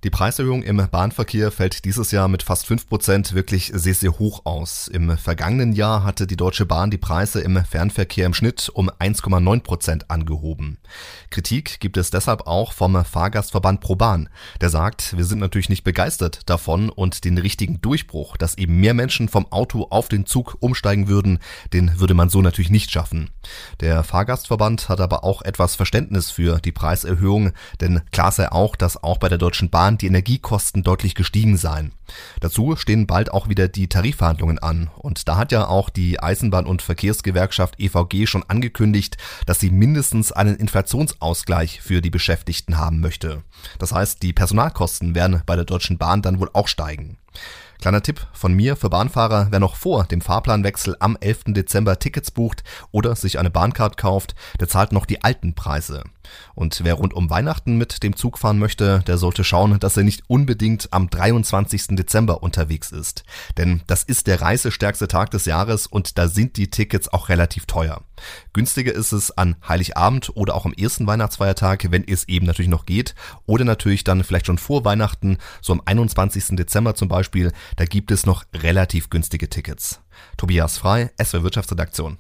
Die Preiserhöhung im Bahnverkehr fällt dieses Jahr mit fast 5% wirklich sehr, sehr hoch aus. Im vergangenen Jahr hatte die Deutsche Bahn die Preise im Fernverkehr im Schnitt um 1,9% angehoben. Kritik gibt es deshalb auch vom Fahrgastverband ProBahn. Der sagt, wir sind natürlich nicht begeistert davon und den richtigen Durchbruch, dass eben mehr Menschen vom Auto auf den Zug umsteigen würden, den würde man so natürlich nicht schaffen. Der Fahrgastverband hat aber auch etwas Verständnis für die Preiserhöhung, denn klar sei auch, dass auch bei der Deutschen Bahn die Energiekosten deutlich gestiegen seien. Dazu stehen bald auch wieder die Tarifverhandlungen an und da hat ja auch die Eisenbahn- und Verkehrsgewerkschaft EVG schon angekündigt, dass sie mindestens einen Inflationsausgleich für die Beschäftigten haben möchte. Das heißt, die Personalkosten werden bei der Deutschen Bahn dann wohl auch steigen. Kleiner Tipp von mir für Bahnfahrer: Wer noch vor dem Fahrplanwechsel am 11. Dezember Tickets bucht oder sich eine Bahncard kauft, der zahlt noch die alten Preise. Und wer rund um Weihnachten mit dem Zug fahren möchte, der sollte schauen, dass er nicht unbedingt am 23. Dezember unterwegs ist. Denn das ist der reisestärkste Tag des Jahres und da sind die Tickets auch relativ teuer. Günstiger ist es an Heiligabend oder auch am ersten Weihnachtsfeiertag, wenn es eben natürlich noch geht. Oder natürlich dann vielleicht schon vor Weihnachten, so am 21. Dezember zum Beispiel, da gibt es noch relativ günstige Tickets. Tobias Frei, SWR Wirtschaftsredaktion.